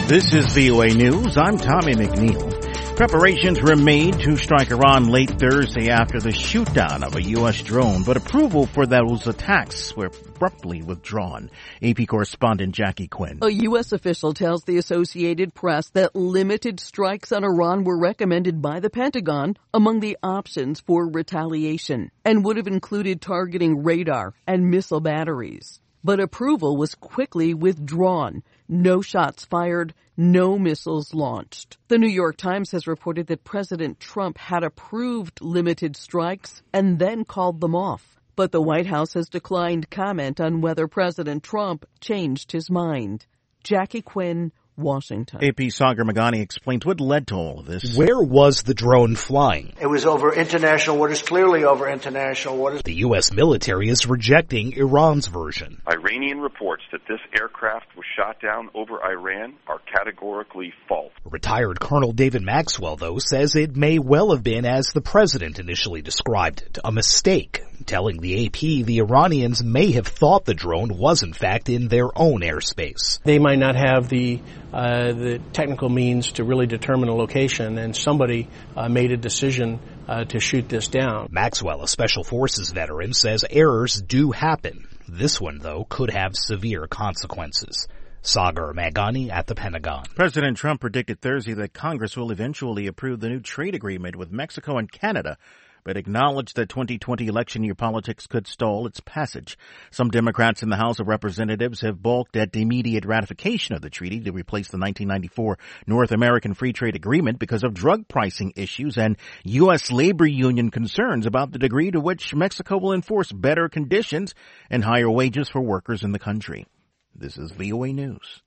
This is VOA News. I'm Tommy McNeil. Preparations were made to strike Iran late Thursday after the shoot-down of a U.S. drone, but approval for those attacks were abruptly withdrawn. AP correspondent Jackie Quinn. A U.S. official tells the Associated Press that limited strikes on Iran were recommended by the Pentagon among the options for retaliation and would have included targeting radar and missile batteries. But approval was quickly withdrawn. No shots fired, no missiles launched. The New York Times has reported that President Trump had approved limited strikes and then called them off. But the White House has declined comment on whether President Trump changed his mind. Jackie Quinn, Washington. AP Sagar Magani explains what led to all of this. Where was the drone flying? It was over international waters, clearly over international waters. The U.S. military is rejecting Iran's version. Iranian reports that this aircraft was shot down over Iran are categorically false. Retired Colonel David Maxwell, though, says it may well have been as the president initially described it, a mistake, telling the AP the Iranians may have thought the drone was in fact in their own airspace. They might not have the technical means to really determine a location, and somebody made a decision to shoot this down. Maxwell, a Special Forces veteran, says errors do happen. This one, though, could have severe consequences. Sagar Magani at the Pentagon. President Trump predicted Thursday that Congress will eventually approve the new trade agreement with Mexico and Canada, but acknowledged that 2020 election year politics could stall its passage. Some Democrats in the House of Representatives have balked at the immediate ratification of the treaty to replace the 1994 North American Free Trade Agreement because of drug pricing issues and U.S. labor union concerns about the degree to which Mexico will enforce better conditions and higher wages for workers in the country. This is VOA News.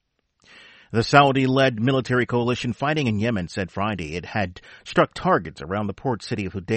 The Saudi-led military coalition fighting in Yemen said Friday it had struck targets around the port city of Hudaydah